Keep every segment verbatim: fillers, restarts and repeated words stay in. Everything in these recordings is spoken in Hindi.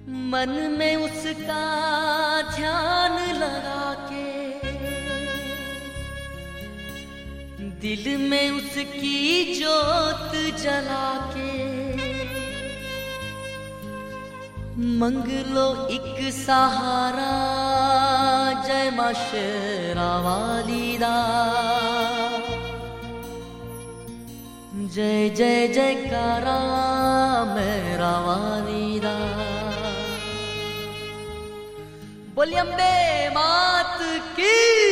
मन में उसका ध्यान लगा के, दिल में उसकी जोत जला के, मंग लो एक सहारा जय मां शेरा वाली दा। जय जय जयकारा मेरा वाली दा। बोलिए अम्बे मात की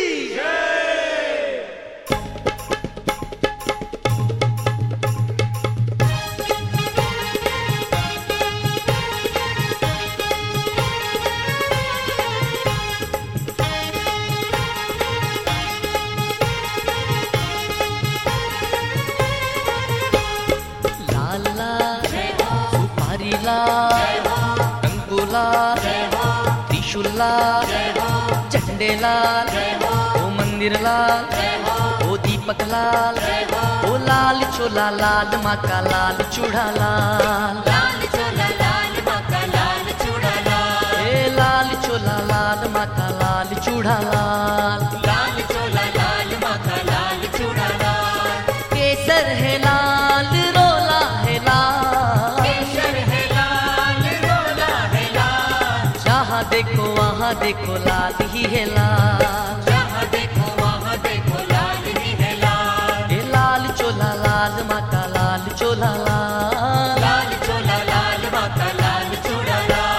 लाल, झंडे लाल, ओ मंदिर लाल, ओ दीपक लाल, ओ लाल चोला लाल माँ का लाल चूड़ा लाल, लाल चोला लाल माँ का लाल चूड़ा लाल, ए लाल चोला लाल माँ का लाल चूड़ा लाल, लाल चोला लाल माँ का लाल चूड़ा लाल, केसर है लाल रोला है लाल, केसर है लाल रोला है लाल, जहाँ देखो वहाँ देखो लाल ही है लाल, जहाँ देखो वहाँ देखो लाल ही है लाल, ए लाल चोला लाल माँ का लाल चोला लाल, लाल चोला लाल माँ का लाल चूड़ा लाल।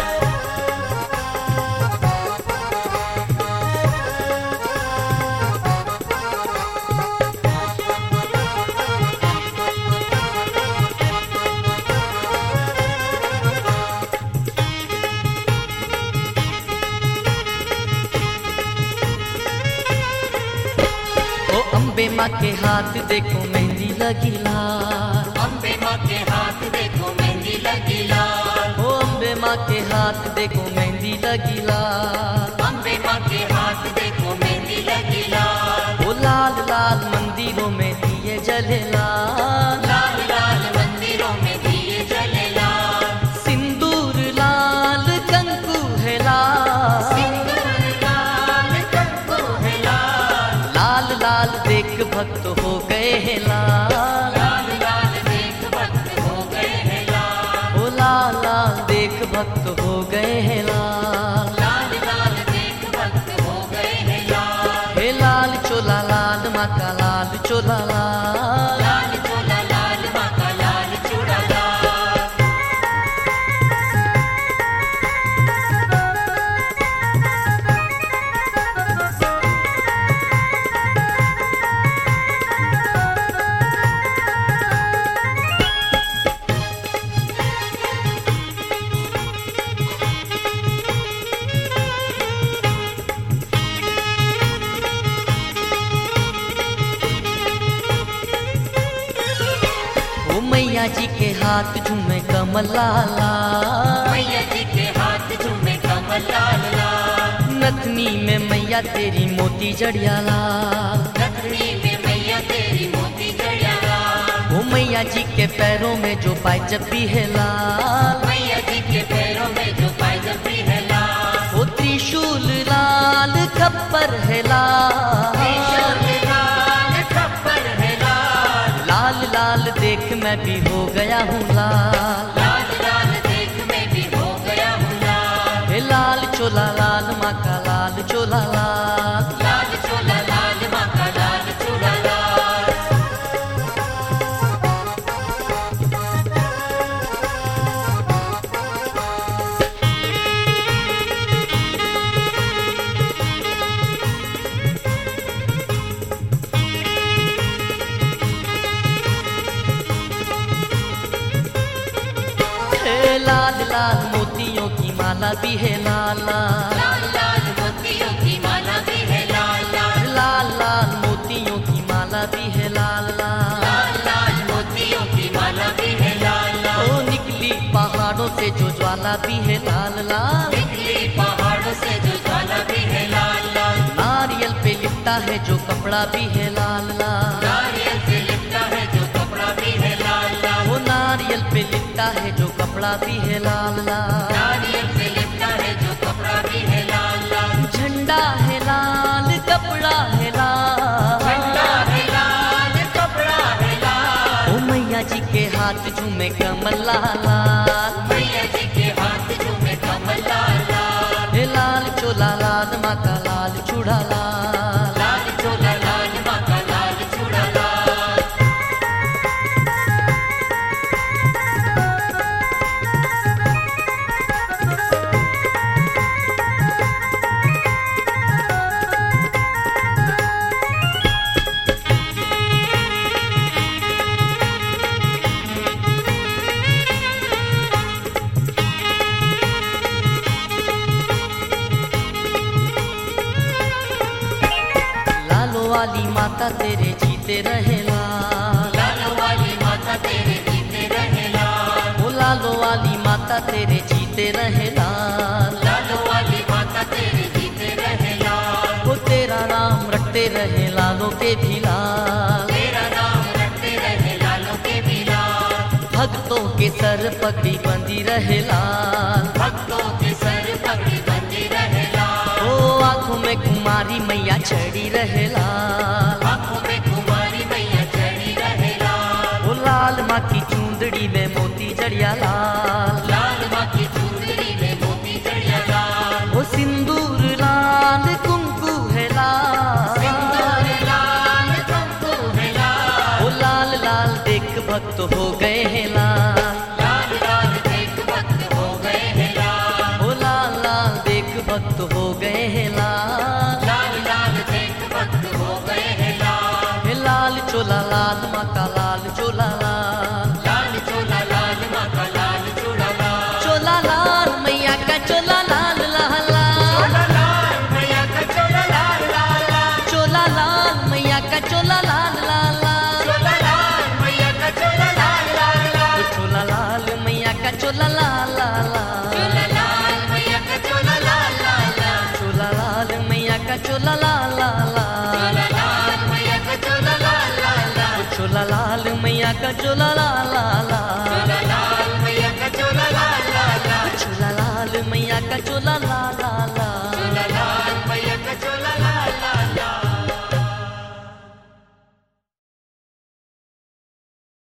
अम्बे माँ के हाथ देखो मेहंदी लगी लाल, अम्बे माँ के हाथ देखो मेहंदी लगी लाल, ओ अम्बे माँ के हाथ देखो मेहंदी लगी लाल, अम्बे माँ के हाथ देखो मेहंदी लगी लाल, ओ लाल लाल मंदिरों में दिए जले लाल, लाल लाल मंदिरों में दिए जले लाल, सिंदूर लाल कंकु है लाल, सिंदूर लाल कंकु है लाल, लाल लाल देख भक्त हो गए हैं लाल, लाल लाल देख भक्त हो गए हैं लाल, ओ लाल लाल देख भक्त हो गए हैं लाल, लाल लाल देख भक्त हो गए हैं लाल, हे लाल चोला लाल माँ का लाल चोला लाल, लाल चोला लाल माँ का लाल चूड़ा लाल। मैया जी के हाथ झूमे कमल लाला, मैया जी के हाथ झूमे कमल लाल लाल, नथनी में मैया तेरी मोती जड़िया लाल, नथनी में मैया तेरी मोती जड़िया लाल, ओ मैया जी के पैरों में जो पायजबी है लाल, मैया जी के पैरों में जो पायजबी है लाल, ओ त्रिशूल लाल खप्पर है लाल, त्रिशूल लाल खप्पर है लाल, लाल लाल देख मैं भी हो गया हूँ लाल, लाल लाल देख मैं भी हो गया हूँ लाल, हे लाल चोला लाल माँ का लाल चोला लाल, लाल चोला लाल माँ का लाल चूड़ा लाल। हे लाल लाल मोतियों की माला भी है लाल लाल, लाल लाल मोतियों की माला भी है लाल लाल, लाल लाल मोतियों की माला भी है लाल लाल, लाल लाल मोतियों की माला भी है लाल लाल, ओ निकली पहाड़ों से जो ज्वाला भी है लाल लाल, निकली पहाड़ों से जो ज्वाला भी है लाल लाल, नारियल पे लिपटा है जो कपड़ा भी है लाल लाल, नारियल से लिपटा है जो कपड़ा भी है लाल लाल, वो नारियल पे लिपटा लिपटा है जो कपड़ा भी है लाल लाल, नारियल से लिपटा है जो कपड़ा भी है लाल लाल, झंडा है लाल कपड़ा है लाल, झंडा है लाल कपड़ा है लाल, ओ मैया जी के हाथ झूमे कमल लाल लाल, मैया जी के हाथ झूमे कमल लाल लाल, हे लाल चोला लाल माँ का लाल चूड़ा लाल, लाल चोला लाल माँ का लाल चूड़ा लाल। लालो वाली माता तेरे जीते रहे लाल, लालो वाली माता तेरे जीते रहे लाल, ओ लालो वाली माता तेरे जीते रहे लाल, लालो वाली माता तेरे जीते रहे लाल, ओ तेरा नाम रटते रहे लालों के भी लाल, तेरा नाम रटते रहे लालों के भी लाल, भक्तों के सर पगड़ी बंदी रहे लाल, भक्तों के सर पगड़ी बंदी रहे लाल, ओ आंखों में कुमारी मैया चढ़ी रहे लाल, आंखों में कुमारी मैया चढ़ी रहे लाल, ओ लाल माँ की चूंदड़ी में मोती जड़िया लाल, लाल माँ की चूंदड़ी में मोती जड़िया लाल, ओ सिंदूर लाल कुंकू है लाल, सिंदूर लाल कुमकुम है लाल, ओ लाल लाल देख भक्त हो गए हैं लाल, लाल लाल देख भक्त हो गए हैं लाल, ओ लाल लाल देख भक्त हो गए हैं लाल, लाल लाल देख भक्त हो गए हैं लाल, हे लाल चोला लाल माँ का लाल चोला लाल, लाल चोला लाल माँ का लाल चूड़ा लाल, चोला लाल मैया का चोला लाल लाल लाल, चोला लाल मैया का चोला लाल लाल लाल, चोला लाल मैया का चोला लाल लाल लाल, चोला लाल मैया का चोला लाल लाल लाल, ओ चोला लाल मैया का चोला लाल लाल लाल, चोला लाल मैया का चोला लाल लाल लाल, चोला लाल मैया का चोला लाल लाल लाल, चोला लाल मैया का चोला लाल लाल लाल, ओ चोला लाल मैया का चोला लाल लाल